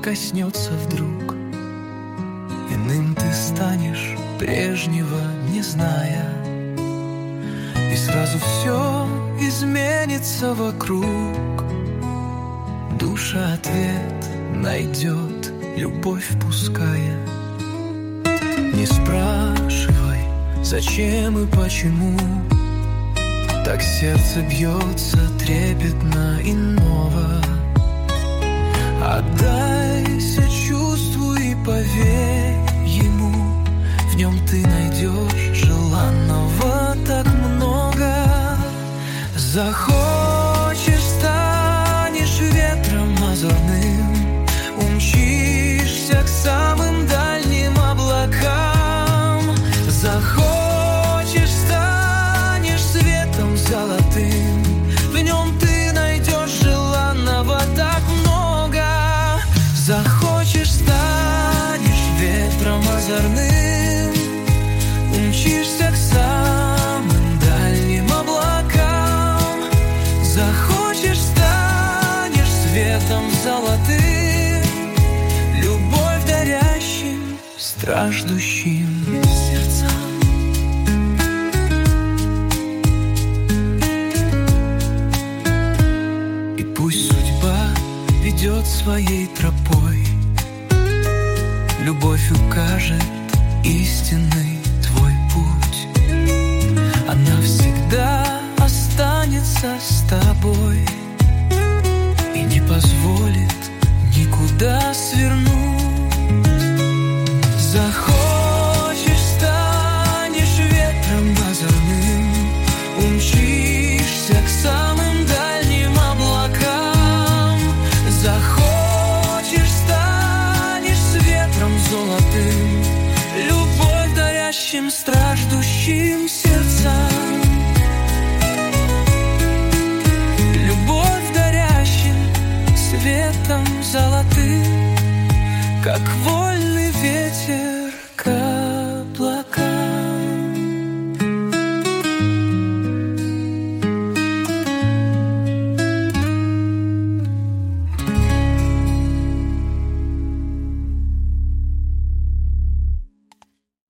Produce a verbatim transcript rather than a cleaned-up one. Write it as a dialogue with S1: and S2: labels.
S1: коснется вдруг. Иным ты станешь, прежнего не зная, и сразу все изменится вокруг. Душа ответ найдет, любовь пуская. Не спрашивай, зачем и почему так сердце бьется трепетно иного. Отдайся чувству и поверь ему, в нем ты найдешь желанного так много. Захочешь, станешь ветром озорным, умчишься к самым дальним облакам. Захочешь, станешь светом золотым, в нем ты найдешь желанного так много. Захочешь, станешь ветром озорным, умчишься к самым дальним облакам. Захочешь, станешь светом золотым, любовь дарящим страждущим сердцам. И пусть судьба ведет своей тропой, любовь укажет истинный твой путь. Она всегда останется с тобой и не позволит никуда свернуть. Захочешь, станешь ветром озорным, умчишься к самым дальним облакам. Захочешь, станешь светом золотым, любовь дарящим страждущим сердцам. Любовь дарящим светом золотым, как воздух